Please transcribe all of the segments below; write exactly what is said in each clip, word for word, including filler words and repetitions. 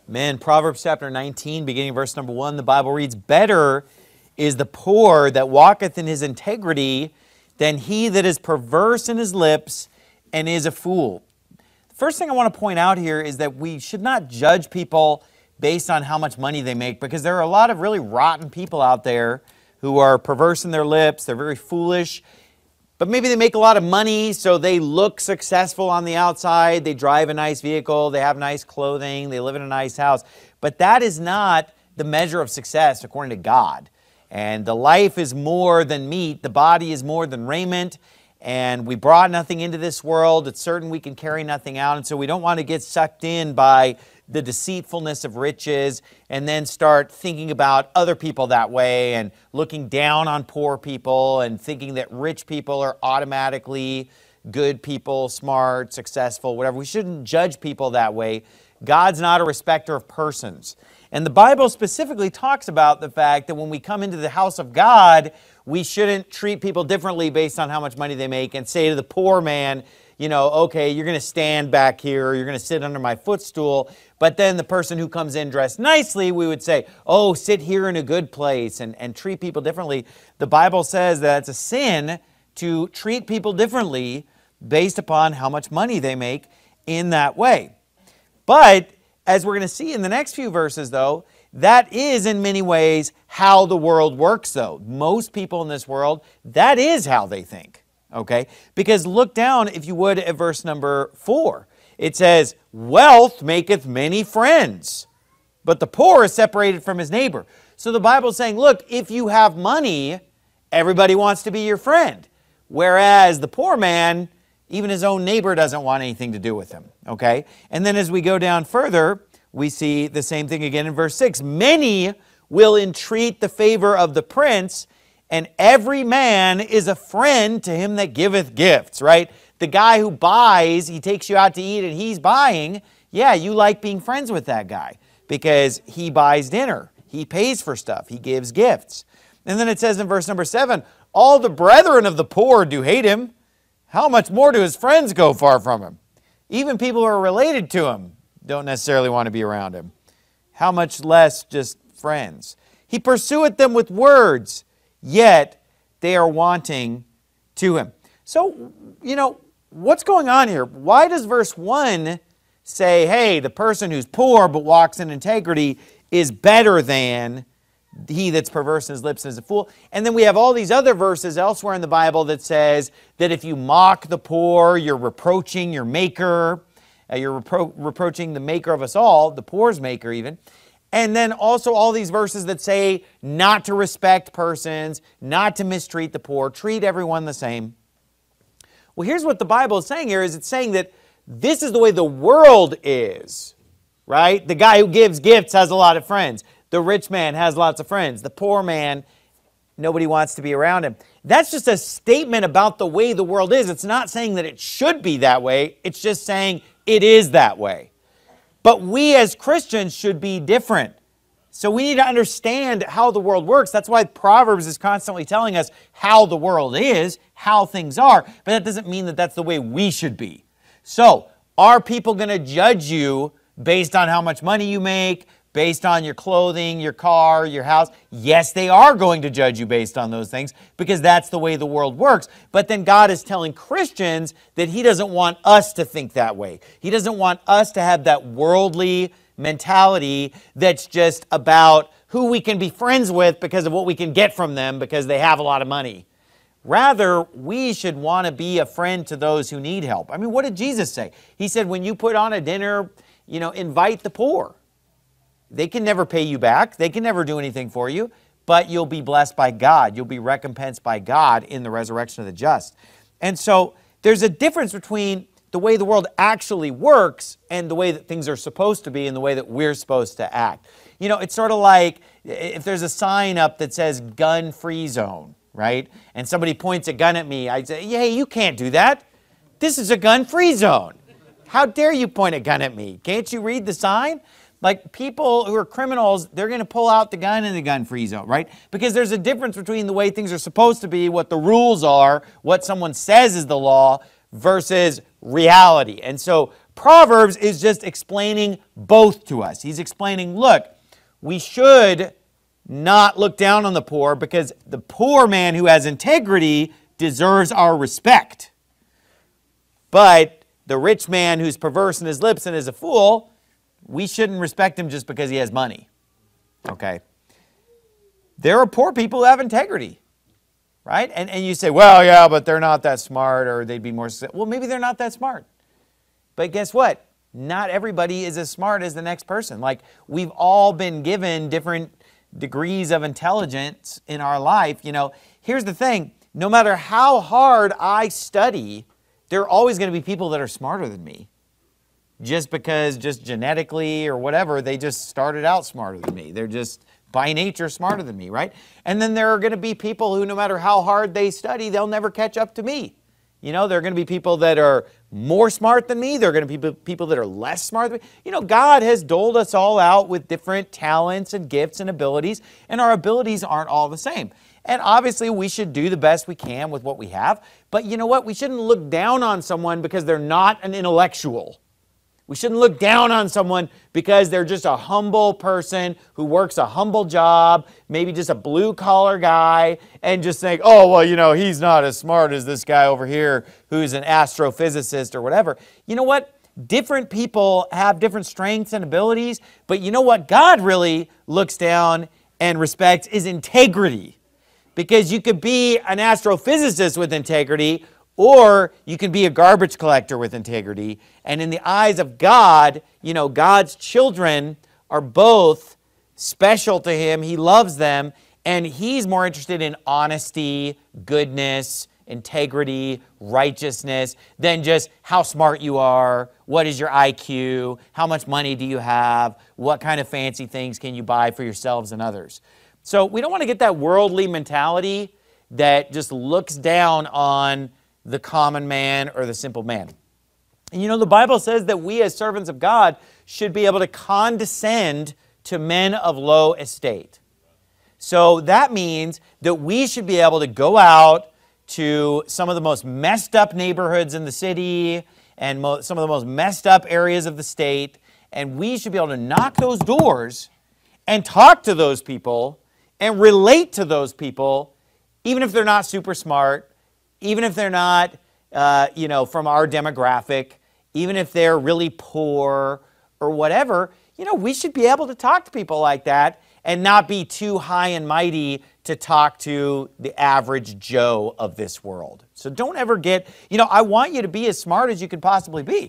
Man, Proverbs chapter nineteen, beginning verse number one, the Bible reads, "Better is the poor that walketh in his integrity than he that is perverse in his lips and is a fool." The first thing I want to point out here is that we should not judge people based on how much money they make, because there are a lot of really rotten people out there who are perverse in their lips, they're very foolish, but maybe they make a lot of money, so they look successful on the outside. They drive a nice vehicle, they have nice clothing, they live in a nice house. But that is not the measure of success according to God. And the life is more than meat, the body is more than raiment, and we brought nothing into this world. It's certain we can carry nothing out, and so we don't want to get sucked in by the deceitfulness of riches and then start thinking about other people that way and looking down on poor people and thinking that rich people are automatically good people, smart, successful, whatever. We shouldn't judge people that way. God's not a respecter of persons. And the Bible specifically talks about the fact that when we come into the house of God, we shouldn't treat people differently based on how much money they make and say to the poor man, you know, okay, you're going to stand back here, or you're going to sit under my footstool. But then the person who comes in dressed nicely, we would say, oh, sit here in a good place, and, and treat people differently. The Bible says that it's a sin to treat people differently based upon how much money they make in that way. But as we're going to see in the next few verses, though, that is in many ways how the world works, though. Most people in this world, that is how they think. Okay? Because look down, if you would, at verse number four. It says, "Wealth maketh many friends, but the poor is separated from his neighbor." So the Bible is saying, look, if you have money, everybody wants to be your friend. Whereas the poor man, even his own neighbor doesn't want anything to do with him. Okay? And then as we go down further, we see the same thing again in verse six. "Many will entreat the favor of the prince, and every man is a friend to him that giveth gifts," right? The guy who buys, he takes you out to eat and he's buying, yeah, you like being friends with that guy because he buys dinner. He pays for stuff. He gives gifts. And then it says in verse number seven, "All the brethren of the poor do hate him. How much more do his friends go far from him?" Even people who are related to him don't necessarily want to be around him. How much less just friends? "He pursueth them with words, yet they are wanting to him." So, you know, what's going on here? Why does verse one say, hey, the person who's poor but walks in integrity is better than he that's perverse in his lips and is a fool? And then we have all these other verses elsewhere in the Bible that says that if you mock the poor, you're reproaching your maker. Uh, you're repro- reproaching the maker of us all, the poor's maker even. And then also all these verses that say not to respect persons, not to mistreat the poor, treat everyone the same. Well, here's what the Bible is saying here, is it's saying that this is the way the world is, right? The guy who gives gifts has a lot of friends. The rich man has lots of friends. The poor man, nobody wants to be around him. That's just a statement about the way the world is. It's not saying that it should be that way. It's just saying it is that way. But we as Christians should be different. So we need to understand how the world works. That's why Proverbs is constantly telling us how the world is, how things are. But that doesn't mean that that's the way we should be. So, are people going to judge you based on how much money you make, based on your clothing, your car, your house? Yes, they are going to judge you based on those things because that's the way the world works. But then God is telling Christians that He doesn't want us to think that way. He doesn't want us to have that worldly mentality that's just about who we can be friends with because of what we can get from them because they have a lot of money. Rather, we should want to be a friend to those who need help. I mean, what did Jesus say? He said, when you put on a dinner, you know, invite the poor. They can never pay you back. They can never do anything for you, but you'll be blessed by God. You'll be recompensed by God in the resurrection of the just. And so there's a difference between the way the world actually works and the way that things are supposed to be and the way that we're supposed to act. You know, it's sort of like if there's a sign up that says gun-free zone, right? And somebody points a gun at me, I'd say, hey, you can't do that. This is a gun-free zone. How dare you point a gun at me? Can't you read the sign? Like people who are criminals, they're going to pull out the gun in the gun-free zone, right? Because there's a difference between the way things are supposed to be, what the rules are, what someone says is the law, versus reality. And so Proverbs is just explaining both to us. He's explaining, look, we should not look down on the poor because the poor man who has integrity deserves our respect. But the rich man who's perverse in his lips and is a fool, we shouldn't respect him just because he has money. Okay? There are poor people who have integrity, right? And, and you say, well, yeah, but they're not that smart, or they'd be more... Well, maybe they're not that smart. But guess what? Not everybody is as smart as the next person. Like, we've all been given different degrees of intelligence in our life. You know, here's the thing. No matter how hard I study, there are always going to be people that are smarter than me. Just because, just genetically or whatever, they just started out smarter than me. They're just by nature smarter than me, right? And then there are going to be people who, no matter how hard they study, they'll never catch up to me. You know, there are going to be people that are more smart than me. There are going to be people that are less smart than me. You know, God has doled us all out with different talents and gifts and abilities, and our abilities aren't all the same. And obviously, we should do the best we can with what we have. But you know what? We shouldn't look down on someone because they're not an intellectual. We shouldn't look down on someone because they're just a humble person who works a humble job, maybe just a blue-collar guy, and just think, oh, well, you know, he's not as smart as this guy over here who's an astrophysicist or whatever. You know what? Different people have different strengths and abilities, but you know what God really looks down and respects is integrity. Because you could be an astrophysicist with integrity, or you can be a garbage collector with integrity. And in the eyes of God, you know, God's children are both special to Him. He loves them. And He's more interested in honesty, goodness, integrity, righteousness than just how smart you are, what is your I Q, how much money do you have, what kind of fancy things can you buy for yourselves and others. So we don't want to get that worldly mentality that just looks down on the common man or the simple man. And you know, the Bible says that we as servants of God should be able to condescend to men of low estate. So that means that we should be able to go out to some of the most messed up neighborhoods in the city and mo- some of the most messed up areas of the state, and we should be able to knock those doors and talk to those people and relate to those people, even if they're not super smart, even if they're not, uh, you know, from our demographic, even if they're really poor or whatever. You know, we should be able to talk to people like that and not be too high and mighty to talk to the average Joe of this world. So don't ever get, you know, I want you to be as smart as you could possibly be.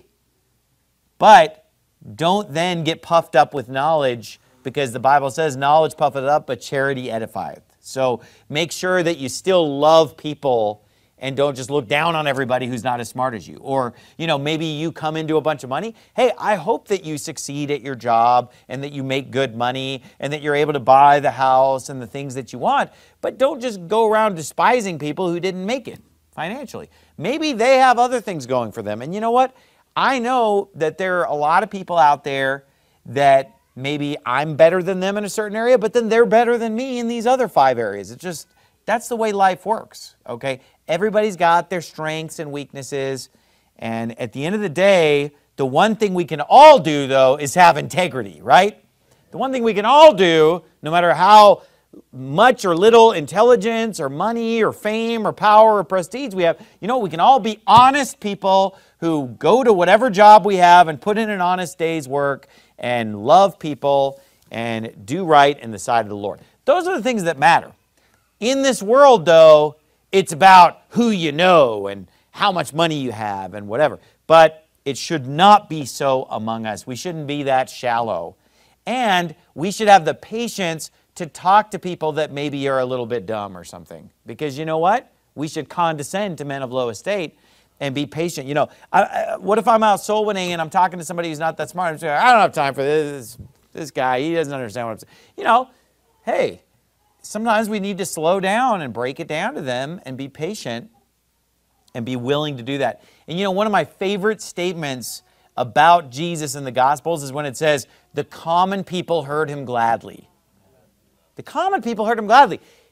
But don't then get puffed up with knowledge, because the Bible says knowledge puffeth up, but charity edifieth. So make sure that you still love people and don't just look down on everybody who's not as smart as you. Or, you know, maybe you come into a bunch of money. Hey, I hope that you succeed at your job and that you make good money and that you're able to buy the house and the things that you want. But don't just go around despising people who didn't make it financially. Maybe they have other things going for them. And you know what? I know that there are a lot of people out there that maybe I'm better than them in a certain area, but then they're better than me in these other five areas. It's just, that's the way life works, okay? Everybody's got their strengths and weaknesses, and at the end of the day, the one thing we can all do, though, is have integrity, right? The one thing we can all do, no matter how much or little intelligence or money or fame or power or prestige we have, you know, we can all be honest people who go to whatever job we have and put in an honest day's work and love people and do right in the sight of the Lord. Those are the things that matter. In this world, though, it's about who you know and how much money you have and whatever. But it should not be so among us. We shouldn't be that shallow. And we should have the patience to talk to people that maybe are a little bit dumb or something. Because you know what? We should condescend to men of low estate and be patient. You know, I, I, what if I'm out soul winning and I'm talking to somebody who's not that smart? I'm saying, I don't have time for this. This guy, he doesn't understand what I'm saying. You know, hey, sometimes we need to slow down and break it down to them and be patient and be willing to do that. And you know, one of my favorite statements about Jesus in the Gospels is when it says, the common people heard him gladly. The common people heard him gladly.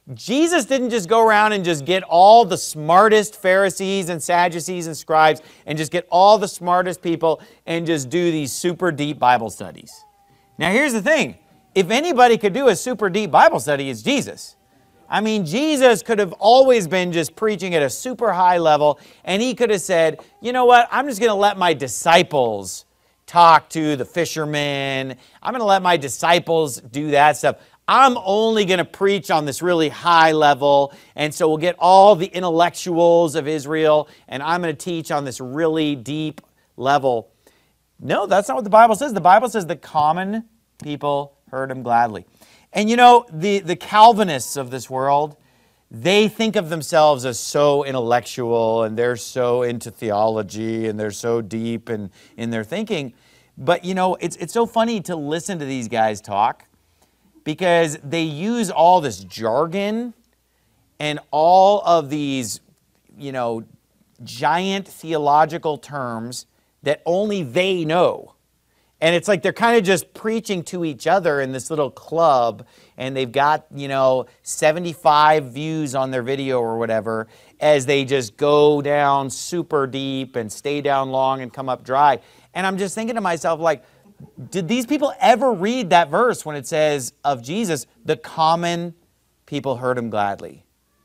Jesus didn't just go around and just get all the smartest Pharisees and Sadducees and scribes and just get all the smartest people and just do these super deep Bible studies. Now here's the thing. If anybody could do a super deep Bible study, it's Jesus. I mean, Jesus could have always been just preaching at a super high level, and he could have said, you know what, I'm just going to let my disciples talk to the fishermen. I'm going to let my disciples do that stuff. I'm only going to preach on this really high level, and so we'll get all the intellectuals of Israel, and I'm going to teach on this really deep level. No, that's not what the Bible says. The Bible says the common people heard him gladly. And you know, the, the Calvinists of this world, they think of themselves as so intellectual, and they're so into theology, and they're so deep in, in their thinking. But you know, it's, it's so funny to listen to these guys talk, because they use all this jargon and all of these, you know, giant theological terms that only they know. And it's like they're kind of just preaching to each other in this little club, and they've got, you know, seventy-five views on their video or whatever, as they just go down super deep and stay down long and come up dry. And I'm just thinking to myself, like, did these people ever read that verse when it says of Jesus, the common people heard him gladly?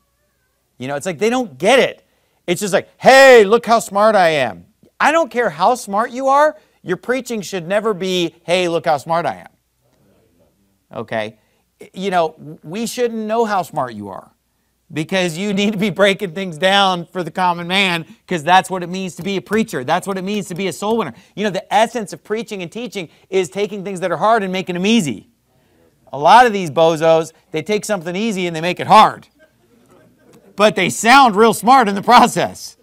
You know, it's like they don't get it. It's just like, hey, look how smart I am. I don't care how smart you are. Your preaching should never be, hey, look how smart I am. Okay? You know, we shouldn't know how smart you are, because you need to be breaking things down for the common man, because that's what it means to be a preacher. That's what it means to be a soul winner. You know, the essence of preaching and teaching is taking things that are hard and making them easy. A lot of these bozos, they take something easy and they make it hard. But they sound real smart in the process.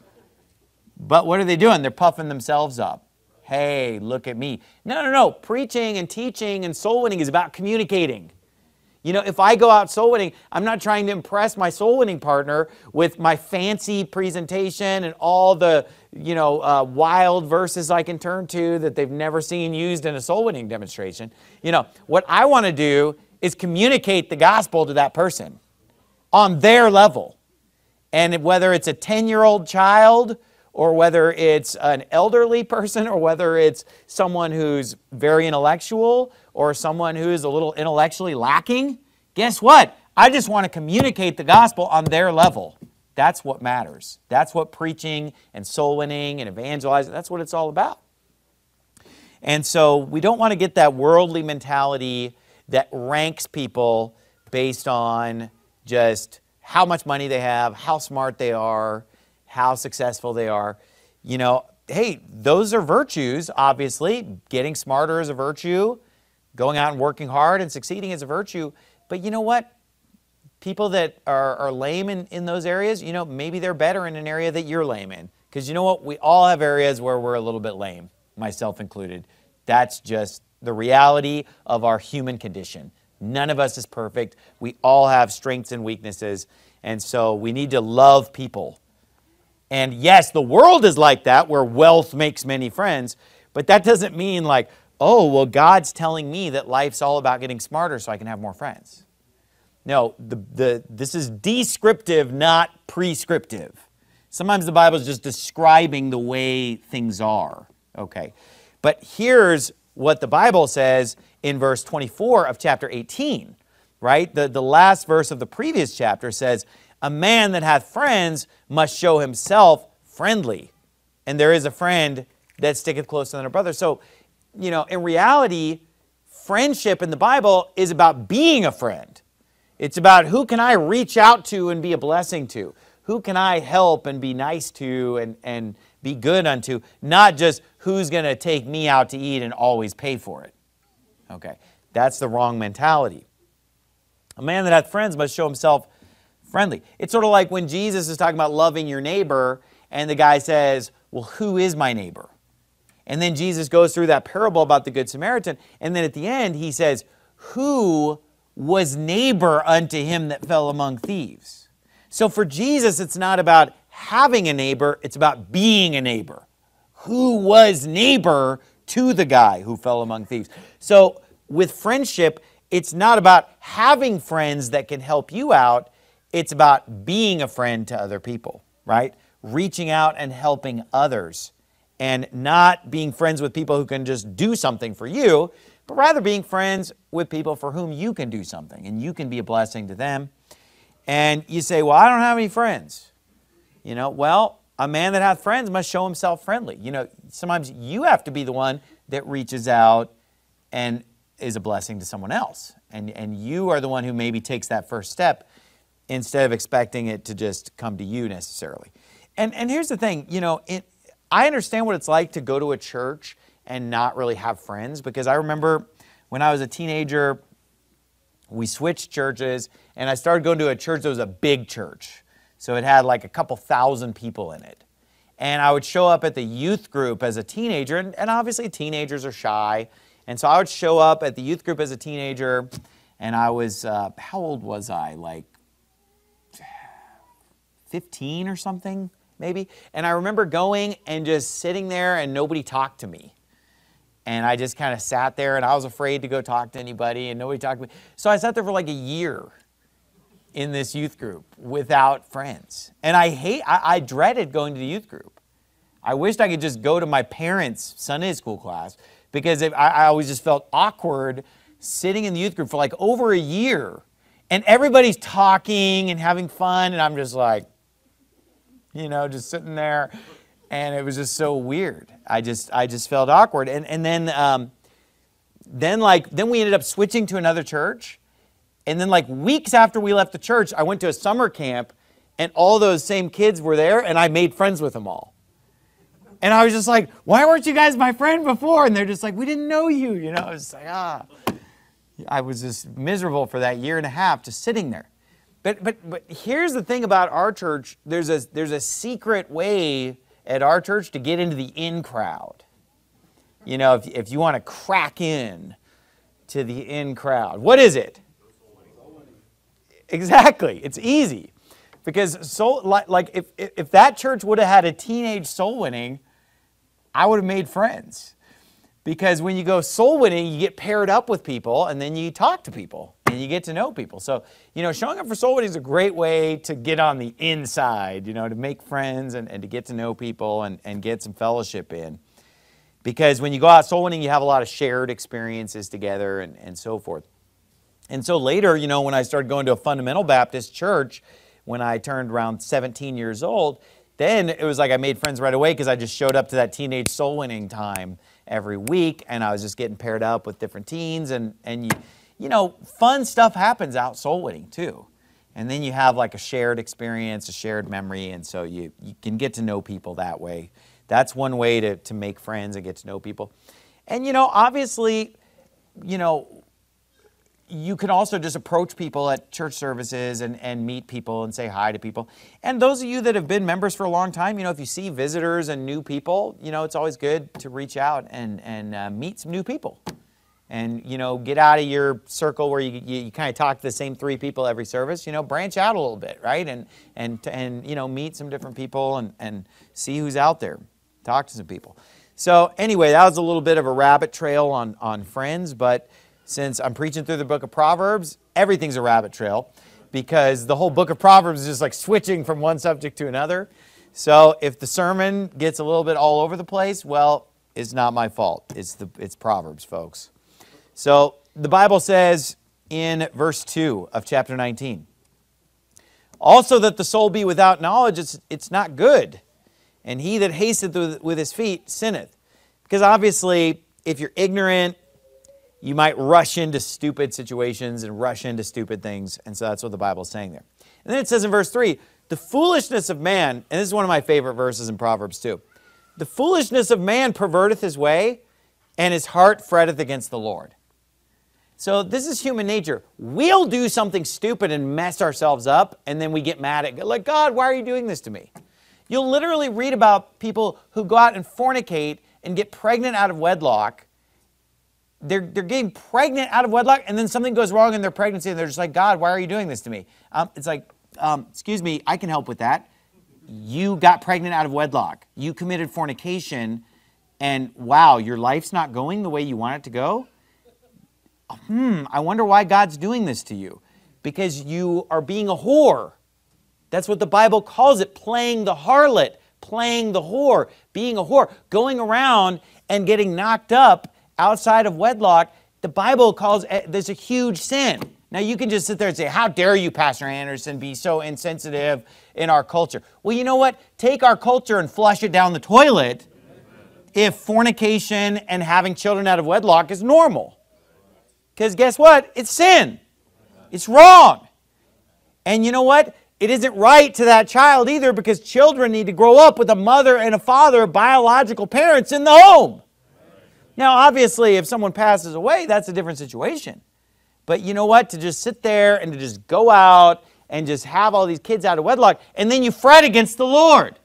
But what are they doing? They're puffing themselves up. Hey, look at me. No, no, no. Preaching and teaching and soul winning is about communicating. You know, if I go out soul winning, I'm not trying to impress my soul winning partner with my fancy presentation and all the, you know, uh, wild verses I can turn to that they've never seen used in a soul winning demonstration. You know, what I want to do is communicate the gospel to that person on their level. And whether it's a ten-year-old child, or whether it's an elderly person, or whether it's someone who's very intellectual, or someone who's a little intellectually lacking, guess what? I just want to communicate the gospel on their level. That's what matters. That's what preaching and soul winning and evangelizing, that's what it's all about. And so we don't want to get that worldly mentality that ranks people based on just how much money they have, how smart they are, how successful they are. You know, hey, those are virtues, obviously. Getting smarter is a virtue. Going out and working hard and succeeding is a virtue. But you know what? People that are, are lame in, in those areas, you know, maybe they're better in an area that you're lame in. Because you know what? We all have areas where we're a little bit lame, myself included. That's just the reality of our human condition. None of us is perfect. We all have strengths and weaknesses. And so we need to love people. And yes, the world is like that, where wealth makes many friends, but that doesn't mean like, oh, well, God's telling me that life's all about getting smarter so I can have more friends. No, the, the, this is descriptive, not prescriptive. Sometimes the Bible is just describing the way things are, okay? But here's what the Bible says in verse twenty-four of chapter eighteen, right? The, the last verse of the previous chapter says, a man that hath friends must show himself friendly. And there is a friend that sticketh closer than a brother. So, you know, in reality, friendship in the Bible is about being a friend. It's about who can I reach out to and be a blessing to? Who can I help and be nice to and, and be good unto? Not just who's going to take me out to eat and always pay for it. Okay, that's the wrong mentality. A man that hath friends must show himself friendly. It's sort of like when Jesus is talking about loving your neighbor, and the guy says, well, who is my neighbor? And then Jesus goes through that parable about the Good Samaritan, and then at the end he says, who was neighbor unto him that fell among thieves? So for Jesus, it's not about having a neighbor, it's about being a neighbor. Who was neighbor to the guy who fell among thieves? So with friendship, it's not about having friends that can help you out. It's about being a friend to other people, right? Reaching out and helping others, and not being friends with people who can just do something for you, but rather being friends with people for whom you can do something and you can be a blessing to them. And you say, well, I don't have any friends. You know, well, a man that hath friends must show himself friendly. You know, sometimes you have to be the one that reaches out and is a blessing to someone else. And, and you are the one who maybe takes that first step instead of expecting it to just come to you necessarily. And, and here's the thing, you know, it, I understand what it's like to go to a church and not really have friends, because I remember when I was a teenager, we switched churches, and I started going to a church that was a big church. So it had like a couple thousand people in it. And I would show up at the youth group as a teenager, and, and obviously teenagers are shy. And so I would show up at the youth group as a teenager, and I was, uh, how old was I? Like fifteen or something, maybe? And I remember going and just sitting there, and nobody talked to me. And I just kind of sat there, and I was afraid to go talk to anybody, and nobody talked to me. So I sat there for like a year in this youth group without friends. And I hate, I, I dreaded going to the youth group. I wished I could just go to my parents' Sunday school class, because if, I, I always just felt awkward sitting in the youth group for like over a year. And everybody's talking and having fun, and I'm just like, you know, just sitting there. And it was just so weird. I just I just felt awkward. And and then um, then like then we ended up switching to another church. And then like weeks after we left the church, I went to a summer camp, and all those same kids were there, and I made friends with them all. And I was just like, why weren't you guys my friend before? And they're just like, we didn't know you. You know, I was like, ah. I was just miserable for that year and a half just sitting there. But but but here's the thing about our church. There's a there's a secret way at our church to get into the in crowd. You know, if, if you want to crack in to the in crowd. What is it? Exactly. It's easy. Because soul, like, like if, if that church would have had a teenage soul winning, I would have made friends. Because when you go soul winning, you get paired up with people, and then you talk to people, and you get to know people. So, you know, showing up for soul winning is a great way to get on the inside, you know, to make friends and, and to get to know people and, and get some fellowship in. Because when you go out soul winning, you have a lot of shared experiences together and, and so forth. And so later, you know, when I started going to a fundamental Baptist church, when I turned around seventeen years old, then it was like I made friends right away, because I just showed up to that teenage soul winning time every week, and I was just getting paired up with different teens, and, and you, you know, fun stuff happens out soul winning too. And then you have like a shared experience, a shared memory, and so you, you can get to know people that way. That's one way to, to make friends and get to know people. And, you know, obviously, you know, you can also just approach people at church services and, and meet people and say hi to people. And those of you that have been members for a long time, you know, if you see visitors and new people, you know, it's always good to reach out and, and uh, meet some new people. And, you know, get out of your circle where you, you, you kind of talk to the same three people every service. You know, branch out a little bit, right? And, and, and you know, meet some different people and, and see who's out there. Talk to some people. So anyway, that was a little bit of a rabbit trail on, on friends, but since I'm preaching through the book of Proverbs, everything's a rabbit trail, because the whole book of Proverbs is just like switching from one subject to another. So if the sermon gets a little bit all over the place, well, it's not my fault. It's the it's Proverbs, folks. So the Bible says in verse two of chapter nineteen, also that the soul be without knowledge, it's, it's not good. And he that hasteth with, with his feet sinneth. Because obviously, if you're ignorant, you might rush into stupid situations and rush into stupid things. And so that's what the Bible is saying there. And then it says in verse three, the foolishness of man, and this is one of my favorite verses in Proverbs too. The foolishness of man perverteth his way, and his heart fretteth against the Lord. So this is human nature. We'll do something stupid and mess ourselves up, and then we get mad at God. Like, God, why are you doing this to me? You'll literally read about people who go out and fornicate and get pregnant out of wedlock. They're, they're getting pregnant out of wedlock, and then something goes wrong in their pregnancy, and they're just like, God, why are you doing this to me? Um, it's like, um, excuse me, I can help with that. You got pregnant out of wedlock. You committed fornication, and wow, your life's not going the way you want it to go? Hmm, I wonder why God's doing this to you. Because you are being a whore. That's what the Bible calls it, playing the harlot, playing the whore, being a whore, going around and getting knocked up outside of wedlock. The Bible calls this a huge sin. Now, you can just sit there and say, how dare you, Pastor Anderson, be so insensitive in our culture? Well, you know what? Take our culture and flush it down the toilet if fornication and having children out of wedlock is normal. Because guess what? It's sin. It's wrong. And you know what? It isn't right to that child either, because children need to grow up with a mother and a father, biological parents in the home. Now, obviously, if someone passes away, that's a different situation. But you know what? To just sit there and to just go out and just have all these kids out of wedlock, and then you fret against the Lord.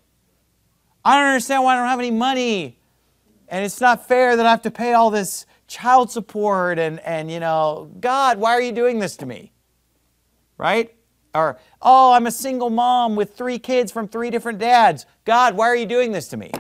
I don't understand why I don't have any money, and it's not fair that I have to pay all this child support, and, and you know, God, why are you doing this to me? Right? Or, oh, I'm a single mom with three kids from three different dads. God, why are you doing this to me?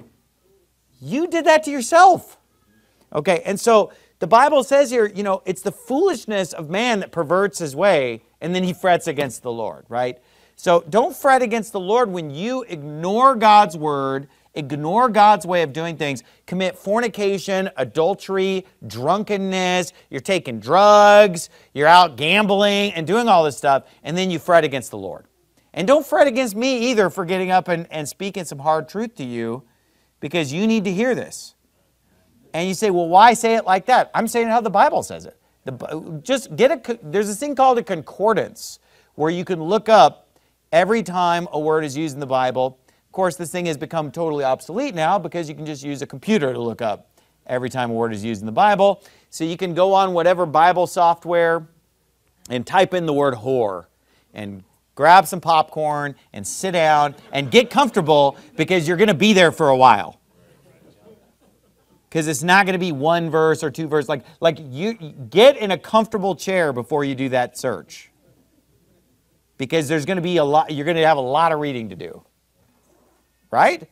You did that to yourself. Okay, and so the Bible says here, you know, it's the foolishness of man that perverts his way, and then he frets against the Lord, right? So don't fret against the Lord when you ignore God's word, ignore God's way of doing things, commit fornication, adultery, drunkenness, you're taking drugs, you're out gambling and doing all this stuff, and then you fret against the Lord. And don't fret against me either for getting up and, and speaking some hard truth to you, because you need to hear this. And you say, well, why say it like that? I'm saying how the Bible says it. The, just get a, there's this thing called a concordance, where you can look up every time a word is used in the Bible. Of course, this thing has become totally obsolete now, because you can just use a computer to look up every time a word is used in the Bible. So you can go on whatever Bible software and type in the word whore and grab some popcorn and sit down and get comfortable, because you're going to be there for a while. Because it's not going to be one verse or two verses. Like, like you get in a comfortable chair before you do that search. Because there's going to be a lot, you're going to have a lot of reading to do. Right?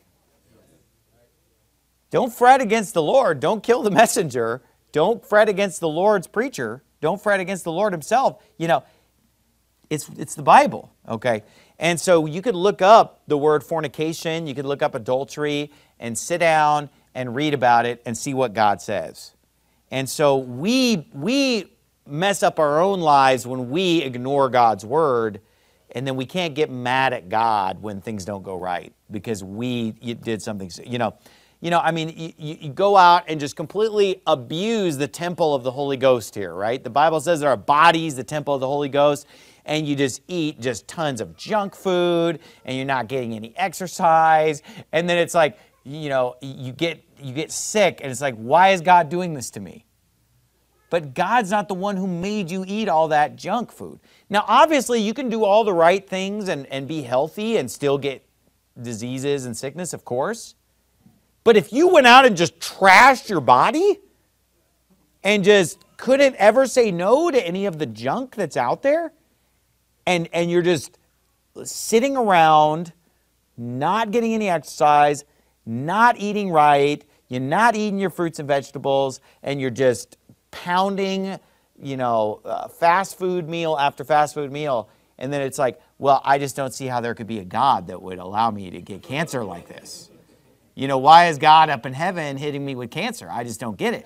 Don't fret against the Lord. Don't kill the messenger. Don't fret against the Lord's preacher. Don't fret against the Lord himself. You know, it's, it's the Bible, okay? And so you could look up the word fornication. You could look up adultery and sit down and read about it and see what God says. And so we, we mess up our own lives when we ignore God's word, and then we can't get mad at God when things don't go right because we did something. You know, you know. I mean, you, you go out and just completely abuse the temple of the Holy Ghost here, right? The Bible says that our body's the temple of the Holy Ghost, and you just eat just tons of junk food, and you're not getting any exercise, and then it's like, you know, you get you get sick, and it's like, why is God doing this to me? But God's not the one who made you eat all that junk food. Now, obviously, you can do all the right things and, and be healthy and still get diseases and sickness, of course. But if you went out and just trashed your body and just couldn't ever say no to any of the junk that's out there, and, and you're just sitting around, not getting any exercise, not eating right, you're not eating your fruits and vegetables, and you're just pounding, you know, uh, fast food meal after fast food meal, and then it's like, well, I just don't see how there could be a God that would allow me to get cancer like this. You know, why is God up in heaven hitting me with cancer? I just don't get it.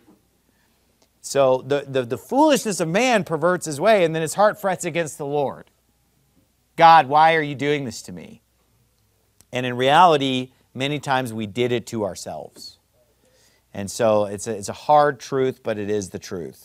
So the, the, the foolishness of man perverts his way, and then his heart frets against the Lord. God, why are you doing this to me? And in reality, many times we did it to ourselves. And so it's a, it's a hard truth, but it is the truth.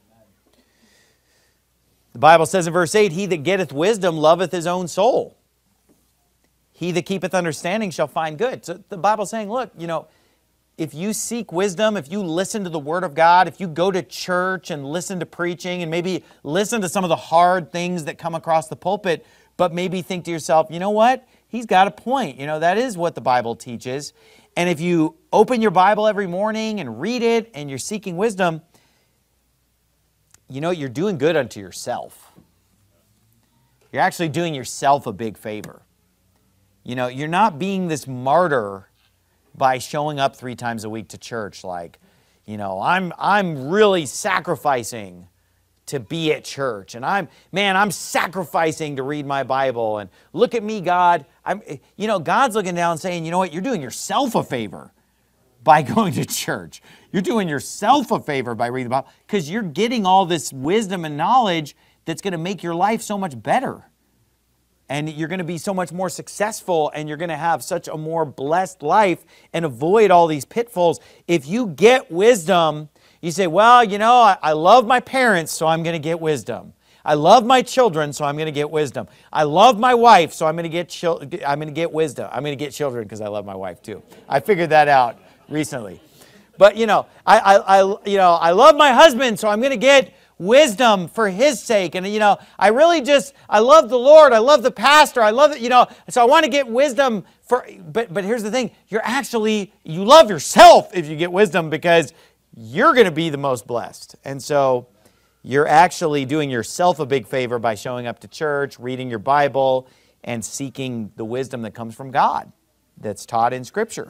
The Bible says in verse eight, he that getteth wisdom loveth his own soul. He that keepeth understanding shall find good. So the Bible's saying, look, you know, if you seek wisdom, if you listen to the Word of God, if you go to church and listen to preaching and maybe listen to some of the hard things that come across the pulpit, but maybe think to yourself, you know what? He's got a point. You know, that is what the Bible teaches. And if you open your Bible every morning and read it and you're seeking wisdom, you know, you're doing good unto yourself. You're actually doing yourself a big favor. You know, you're not being this martyr by showing up three times a week to church like, you know, I'm, I'm really sacrificing to be at church. And I'm, man, I'm sacrificing to read my Bible. And look at me, God. I'm, you know, God's looking down saying, you know what, you're doing yourself a favor by going to church. You're doing yourself a favor by reading the Bible because you're getting all this wisdom and knowledge that's going to make your life so much better. And you're going to be so much more successful, and you're going to have such a more blessed life and avoid all these pitfalls. If you get wisdom, you say, well, you know, I, I love my parents, so I'm going to get wisdom. I love my children, so I'm going to get wisdom. I love my wife, so I'm going to get chil- I'm going to get wisdom. I'm going to get children because I love my wife too. I figured that out recently. But you know, I, I, I you know, I love my husband, so I'm going to get wisdom for his sake. And you know, I really just, I love the Lord. I love the pastor. I love it, you know, so I want to get wisdom for, but, but here's the thing. You're actually, you love yourself if you get wisdom because you're going to be the most blessed. And so you're actually doing yourself a big favor by showing up to church, reading your Bible, and seeking the wisdom that comes from God that's taught in Scripture.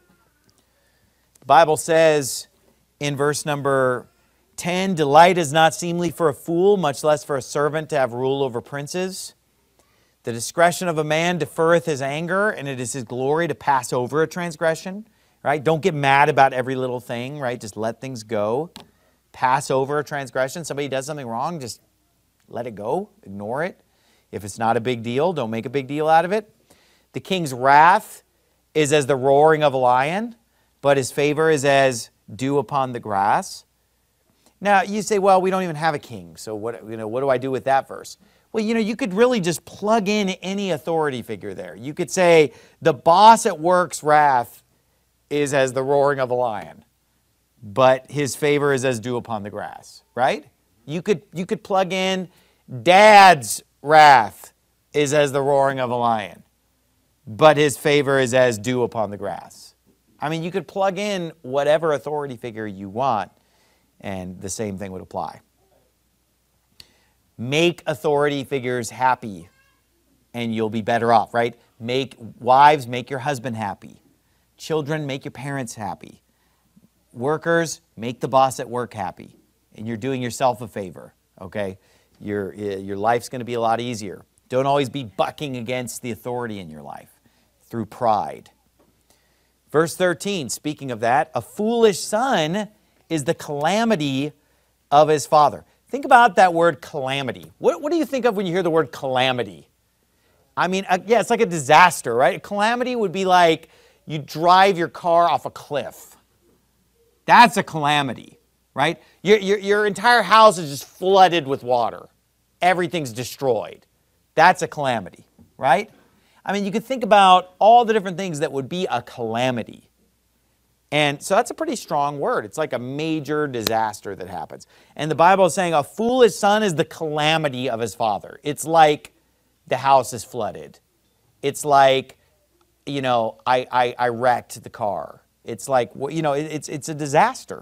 The Bible says in verse number ten, delight is not seemly for a fool, much less for a servant to have rule over princes. The discretion of a man deferreth his anger, and it is his glory to pass over a transgression. Right? Don't get mad about every little thing, right? Just let things go. Pass over a transgression. Somebody does something wrong, just let it go. Ignore it. If it's not a big deal, don't make a big deal out of it. The king's wrath is as the roaring of a lion, but his favor is as dew upon the grass. Now, you say, well, we don't even have a king, so what, you know, what do I do with that verse? Well, you know, you could really just plug in any authority figure there. You could say, the boss at work's wrath is as the roaring of a lion, but his favor is as dew upon the grass, right? You could, you could plug in, dad's wrath is as the roaring of a lion, but his favor is as dew upon the grass. I mean, you could plug in whatever authority figure you want, and the same thing would apply. Make authority figures happy, and you'll be better off, right? Make wives, make your husband happy. Children, make your parents happy. Workers, make the boss at work happy. And you're doing yourself a favor, okay? Your, your life's going to be a lot easier. Don't always be bucking against the authority in your life through pride. Verse thirteen, speaking of that, a foolish son is the calamity of his father. Think about that word calamity. What, what do you think of when you hear the word calamity? I mean, uh, yeah, it's like a disaster, right? A calamity would be like you drive your car off a cliff. That's a calamity, right? Your, your, your entire house is just flooded with water. Everything's destroyed. That's a calamity, right? I mean, you could think about all the different things that would be a calamity. And so that's a pretty strong word. It's like a major disaster that happens. And the Bible is saying a foolish son is the calamity of his father. It's like the house is flooded. It's like, you know, I, I, I wrecked the car. It's like, you know, it's, it's a disaster.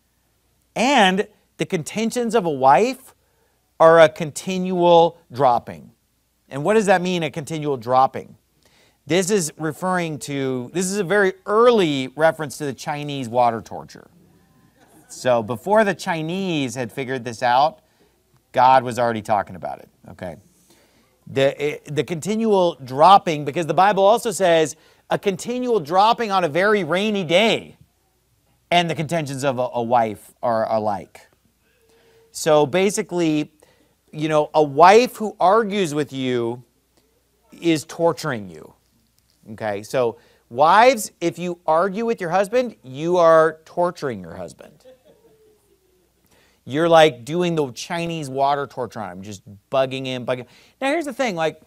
And the contentions of a wife are a continual dropping. And what does that mean, a continual dropping? This is referring to, this is a very early reference to the Chinese water torture. So before the Chinese had figured this out, God was already talking about it, okay? The, the continual dropping, because the Bible also says a continual dropping on a very rainy day, and the contentions of a, a wife are alike. So basically, you know, a wife who argues with you is torturing you. Okay, so wives, if you argue with your husband, you are torturing your husband. You're like doing the Chinese water torture on him, just bugging him, bugging. Now here's the thing, like,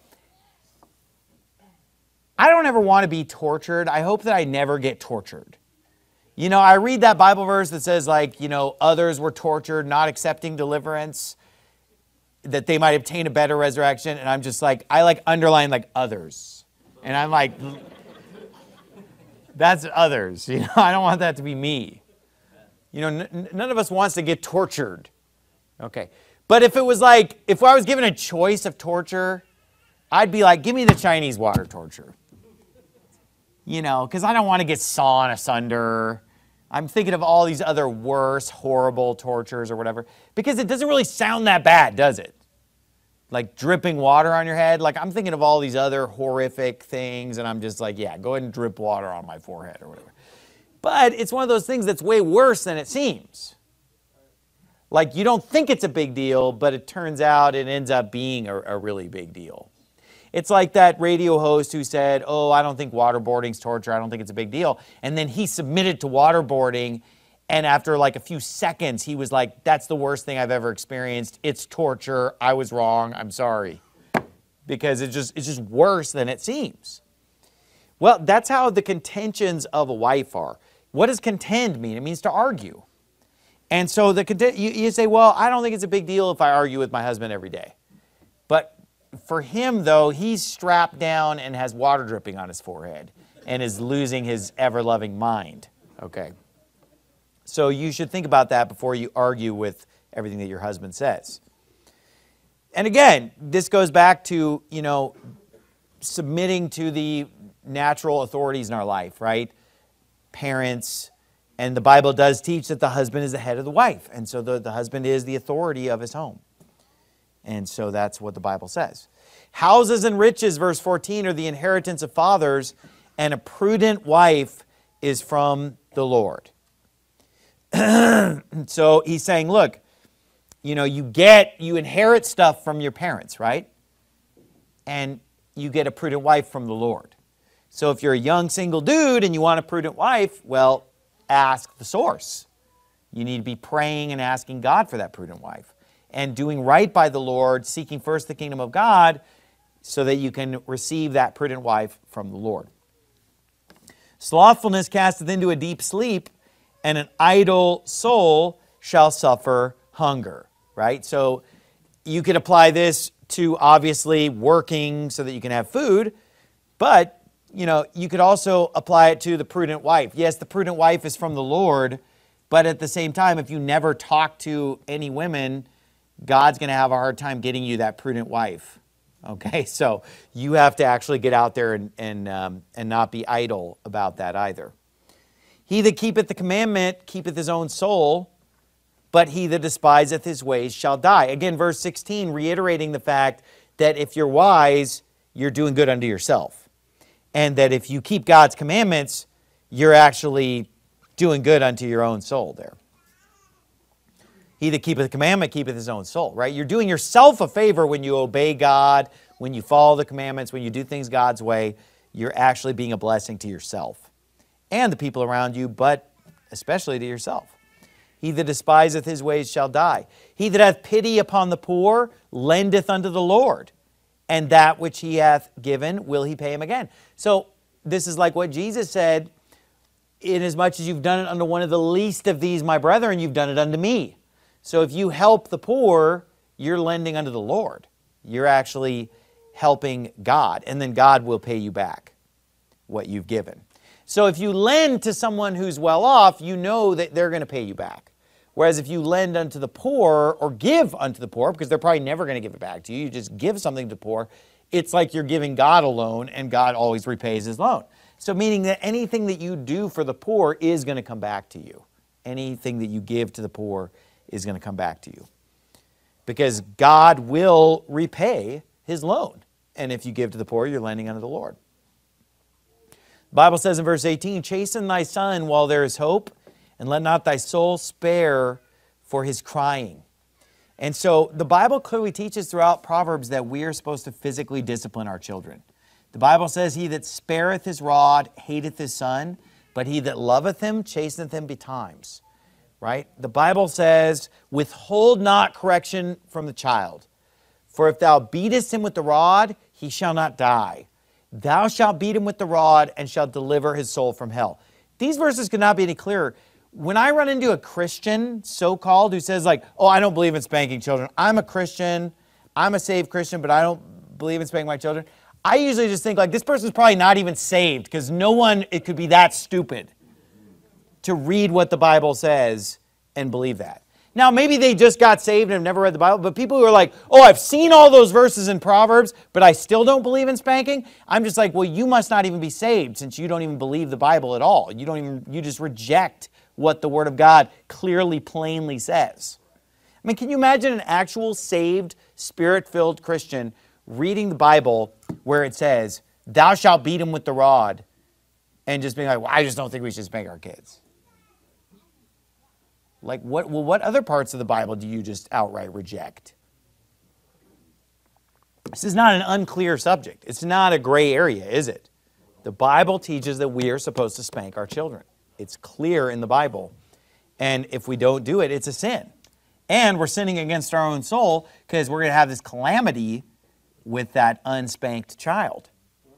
I don't ever want to be tortured. I hope that I never get tortured. You know, I read that Bible verse that says, like, you know, others were tortured, not accepting deliverance, that they might obtain a better resurrection, and I'm just like, I like underline like others. And I'm like, that's others. You know, I don't want that to be me. You know, n- none of us wants to get tortured. Okay. But if it was like, if I was given a choice of torture, I'd be like, give me the Chinese water torture. You know, because I don't want to get sawn asunder I'm thinking of all these other worse, horrible tortures or whatever, because it doesn't really sound that bad, does it? Like dripping water on your head. Like I'm thinking of all these other horrific things, and I'm just like, yeah, go ahead and drip water on my forehead or whatever. But it's one of those things that's way worse than it seems. Like you don't think it's a big deal, but it turns out it ends up being a, a really big deal. It's like that radio host who said, oh, I don't think waterboarding's torture. I don't think it's a big deal. And then he submitted to waterboarding, and after like a few seconds, he was like, that's the worst thing I've ever experienced. It's torture. I was wrong. I'm sorry. Because it's just, it's just worse than it seems. Well, that's how the contentions of a wife are. What does contend mean? It means to argue. And so the you, you say, well, I don't think it's a big deal if I argue with my husband every day. But for him, though, he's strapped down and has water dripping on his forehead and is losing his ever-loving mind. Okay. So you should think about that before you argue with everything that your husband says. And again, this goes back to, you know, submitting to the natural authorities in our life, right? Parents. And the Bible does teach that the husband is the head of the wife. And so the, the husband is the authority of his home. And so that's what the Bible says. Houses and riches, verse fourteen, are the inheritance of fathers, and a prudent wife is from the Lord. So he's saying, look, you know, you get, you inherit stuff from your parents, right? And you get a prudent wife from the Lord. So if you're a young single dude and you want a prudent wife, well, ask the source. You need to be praying and asking God for that prudent wife and doing right by the Lord, seeking first the kingdom of God so that you can receive that prudent wife from the Lord. Slothfulness casteth into a deep sleep, and an idle soul shall suffer hunger, right? So you could apply this to obviously working so that you can have food, but you know, you could also apply it to the prudent wife. Yes, the prudent wife is from the Lord, but at the same time, if you never talk to any women, God's going to have a hard time getting you that prudent wife. Okay, so you have to actually get out there and, and, um, and not be idle about that either. He that keepeth the commandment keepeth his own soul, but he that despiseth his ways shall die. Again, verse sixteen, reiterating the fact that if you're wise, you're doing good unto yourself. And that if you keep God's commandments, you're actually doing good unto your own soul there. He that keepeth the commandment keepeth his own soul, right? You're doing yourself a favor when you obey God, when you follow the commandments, when you do things God's way. You're actually being a blessing to yourself and the people around you, but especially to yourself. He that despiseth his ways shall die. He that hath pity upon the poor lendeth unto the Lord, and that which he hath given will he pay him again. So this is like what Jesus said, inasmuch as you've done it unto one of the least of these, my brethren, you've done it unto me. So if you help the poor, you're lending unto the Lord. You're actually helping God, and then God will pay you back what you've given. So if you lend to someone who's well off, you know that they're going to pay you back. Whereas if you lend unto the poor or give unto the poor, because they're probably never going to give it back to you, you just give something to the poor, it's like you're giving God a loan, and God always repays his loan. So meaning that anything that you do for the poor is going to come back to you. Anything that you give to the poor is going to come back to you. Because God will repay his loan. And if you give to the poor, you're lending unto the Lord. The Bible says in verse eighteen, chasten thy son while there is hope, and let not thy soul spare for his crying. And so the Bible clearly teaches throughout Proverbs that we are supposed to physically discipline our children. The Bible says, he that spareth his rod hateth his son, but he that loveth him chasteneth him betimes. Right? The Bible says, withhold not correction from the child. For if thou beatest him with the rod, he shall not die. Thou shalt beat him with the rod, and shalt deliver his soul from hell. These verses could not be any clearer. When I run into a Christian, so-called, who says like, oh, I don't believe in spanking children. I'm a Christian. I'm a saved Christian, but I don't believe in spanking my children. I usually just think like, this person's probably not even saved, because no one, it could be that stupid to read what the Bible says and believe that. Now, maybe they just got saved and have never read the Bible, but people who are like, oh, I've seen all those verses in Proverbs, but I still don't believe in spanking. I'm just like, well, you must not even be saved since you don't even believe the Bible at all. You don't even, you just reject what the Word of God clearly, plainly says. I mean, can you imagine an actual saved, Spirit-filled Christian reading the Bible where it says, thou shalt beat him with the rod, and just being like, well, I just don't think we should spank our kids. Like, what, well, what other parts of the Bible do you just outright reject? This is not an unclear subject. It's not a gray area, is it? The Bible teaches that we are supposed to spank our children. It's clear in the Bible. And if we don't do it, it's a sin. And we're sinning against our own soul because we're going to have this calamity with that unspanked child.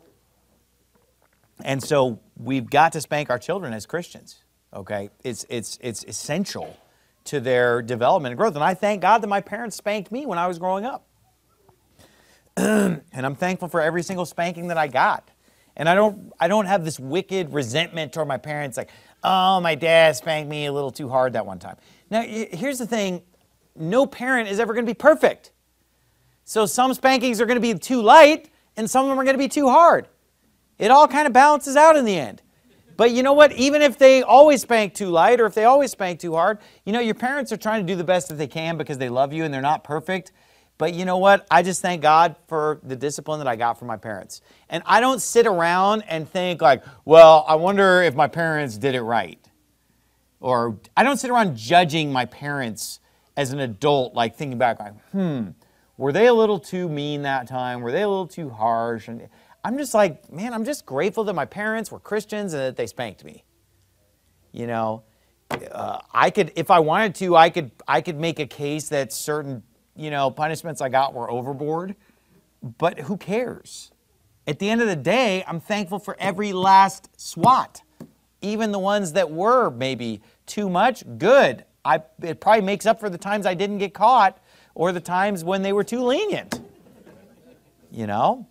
And so we've got to spank our children as Christians. Okay? It's, it's, it's essential to their development and growth. And I thank God that my parents spanked me when I was growing up. And I'm thankful for every single spanking that I got. And I don't, I don't have this wicked resentment toward my parents like, oh, my dad spanked me a little too hard that one time. Now, here's the thing. No parent is ever going to be perfect. So some spankings are going to be too light, and some of them are going to be too hard. It all kind of balances out in the end. But you know what? Even if they always spank too light or if they always spank too hard, you know, your parents are trying to do the best that they can because they love you and they're not perfect. But you know what? I just thank God for the discipline that I got from my parents. And I don't sit around and think like, well, I wonder if my parents did it right. Or I don't sit around judging my parents as an adult, like thinking back like, hmm, were they a little too mean that time? Were they a little too harsh? And I'm just like, man, I'm just grateful that my parents were Christians and that they spanked me. You know, uh, I could, if I wanted to, I could, I could make a case that certain, you know, punishments I got were overboard, but who cares? At the end of the day, I'm thankful for every last swat, even the ones that were maybe too much. Good. I, it probably makes up for the times I didn't get caught or the times when they were too lenient, you know?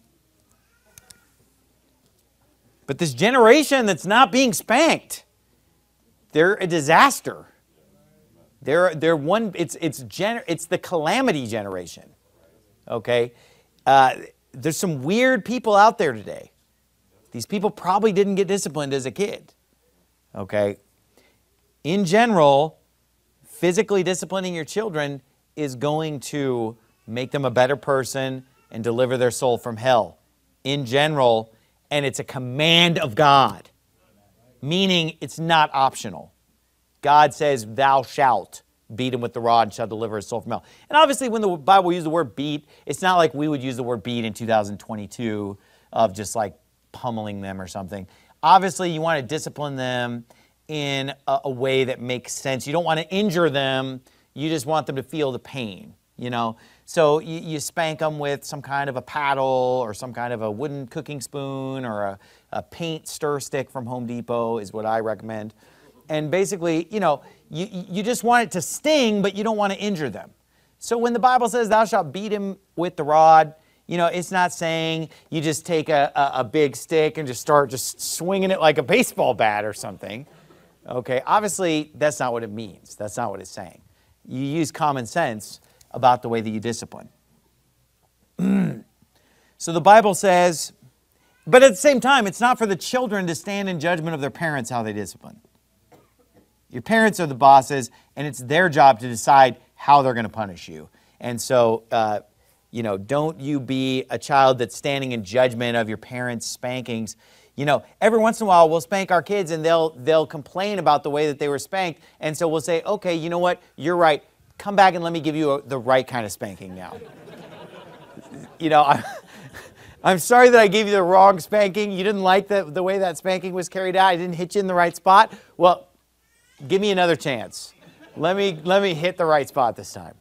But this generation that's not being spanked, they're a disaster. They're, they're one, it's, it's, gener, it's the calamity generation, okay? Uh, there's some weird people out there today. These people probably didn't get disciplined as a kid, okay? In general, physically disciplining your children is going to make them a better person and deliver their soul from hell. In general, and it's a command of God, meaning it's not optional. God says, thou shalt beat him with the rod and shall deliver his soul from hell. And obviously when the Bible uses the word beat, it's not like we would use the word beat in two thousand twenty-two of just like pummeling them or something. Obviously you want to discipline them in a, a way that makes sense. You don't want to injure them. You just want them to feel the pain, you know. So you, you spank them with some kind of a paddle or some kind of a wooden cooking spoon or a, a paint stir stick from Home Depot is what I recommend. And basically, you know, you, you just want it to sting, but you don't want to injure them. So when the Bible says, thou shalt beat him with the rod, you know, it's not saying you just take a, a, a big stick and just start just swinging it like a baseball bat or something. Okay, obviously, that's not what it means. That's not what it's saying. You use common sense about the way that you discipline. So the Bible says, but at the same time, it's not for the children to stand in judgment of their parents how they discipline. Your parents are the bosses, and it's their job to decide how they're going to punish you. And so, uh, you know, don't you be a child that's standing in judgment of your parents' spankings. You know, every once in a while, we'll spank our kids, and they'll they'll complain about the way that they were spanked. And so we'll say, okay, you know what? You're right. Come back and let me give you a, the right kind of spanking now. You know, I'm, I'm sorry that I gave you the wrong spanking. You didn't like the, the way that spanking was carried out. I didn't hit you in the right spot. Well, give me another chance. Let me, let me hit the right spot this time.